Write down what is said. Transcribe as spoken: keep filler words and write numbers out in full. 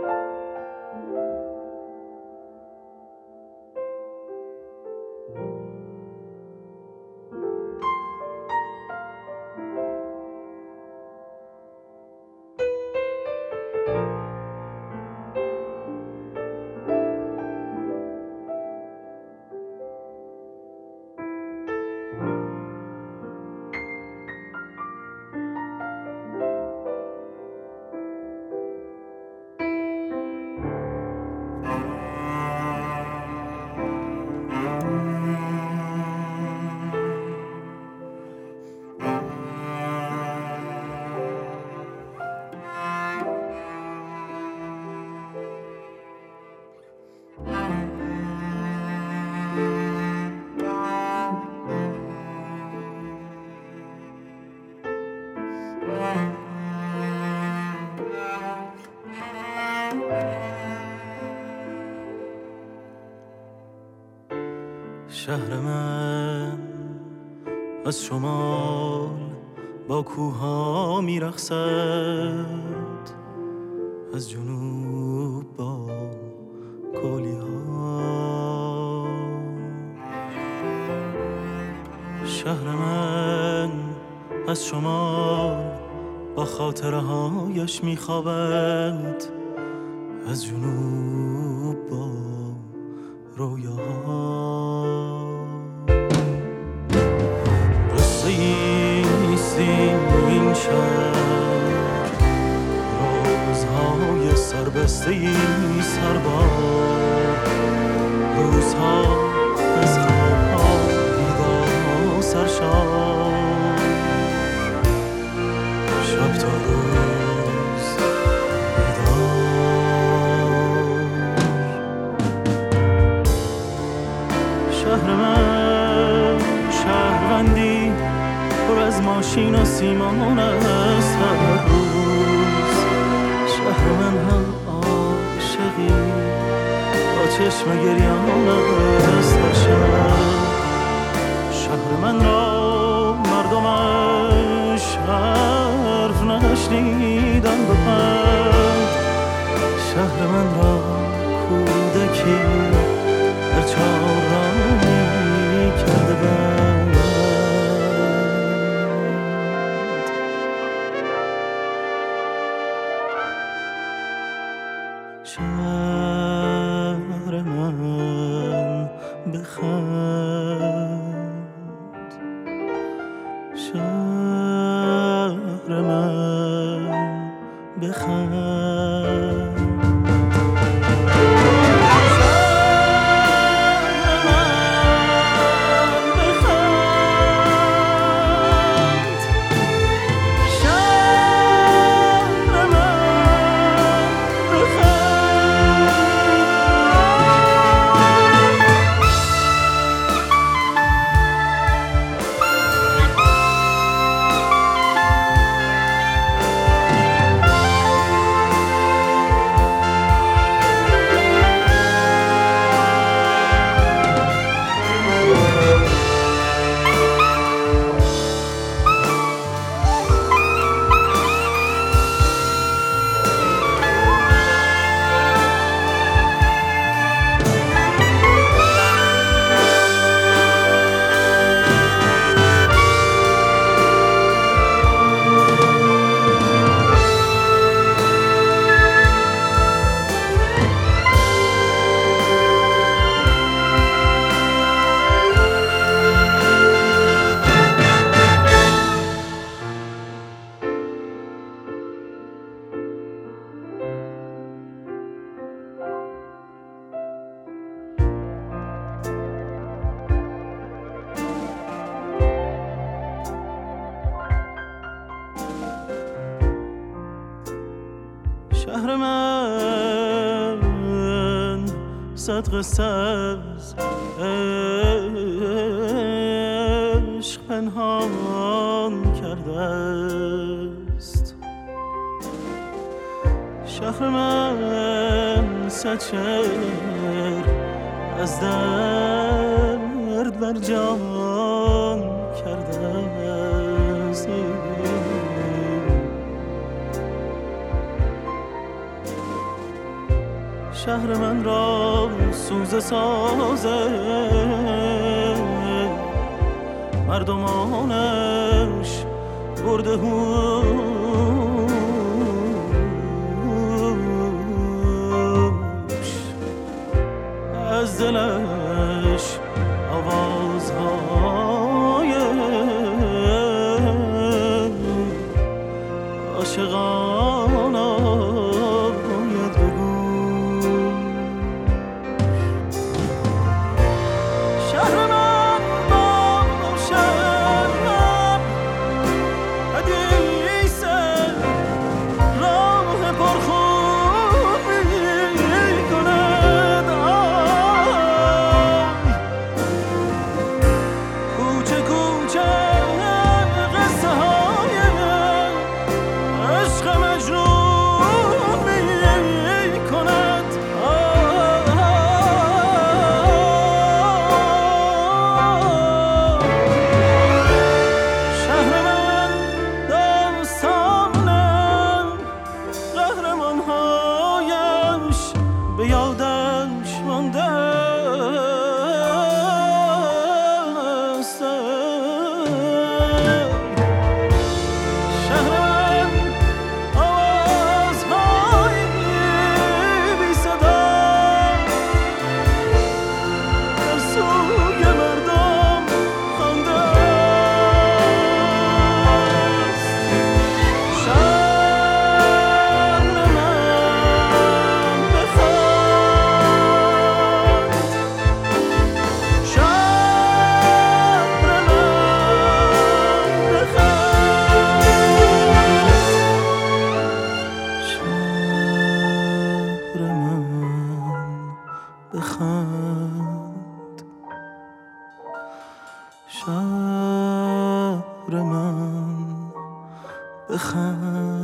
شهر من از شمال با کوها میرقصد، از جنوب با کولی ها. شهر من از شمال با خاطره هایش میخوابد، از جنوب با رویاها. قصه ایست این شهر، رازهای سربسته ای سربار، روزها از خوابها بیدار و سرشار، شب تا روز بیدار. شهر من شهروندی پر از ماشین و سیمان است هر روز. شهر من هم عاشقی با چشم گریان است هر شب. شهر من را مردمش حرف نشنیدن به پند، شهر من را کودکی در چهارراهی کرده بند. شهر من بخند، شهر من بخند. شهر من صد قصه از عشق پنهان کرده است. شهر من صد شعر از درد بر جان کرده است. شهر من را سوز سازه، مردمانش برده هوش، از دلش آوازهای عاشقان آید بگو. شهر من باشد حدیث راه پرخون می کند، کوچه کوچه قصه های عشق مجنون می کند. شهر من داستان قهرمان‌هایش به یادش مانده است. شهر من آوازهای بی صدا در سوی مردم خوانده است. شهر من بخند، شهر من بخند، شهر من بخند، شهر من بخند.